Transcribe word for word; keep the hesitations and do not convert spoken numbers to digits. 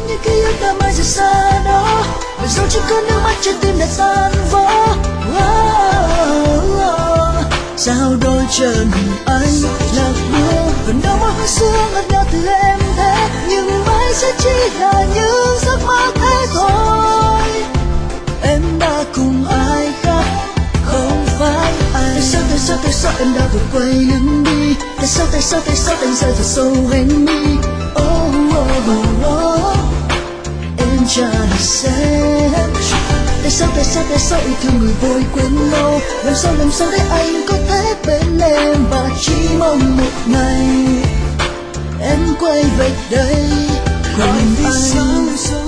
những ký ức đã mãi rời xa đó, và dẫu chỉ có nước mắt trái tim đã tan vỡ. Sao đôi chân anh lạc bước, vẫn đau mỏi hồi xưa ngọt ngào từ em thế, nhưng mãi sẽ chỉ là những giấc mơ thế thôi. Em đã cùng ai khác, không phải ai. Tại sao, tại sao, tại sao em đã vượt quay lưng đi? Tại sao, tại sao, tại sao anh rơi thật sâu em mi? Oh, oh, oh, oh. Em trả lời xem. Tại sao, tại sao, tại sao yêu thương người vội quên lâu? Làm sao, làm sao để anh có thể bên em, và chỉ mong một ngày em quay về đây. Còn vì sao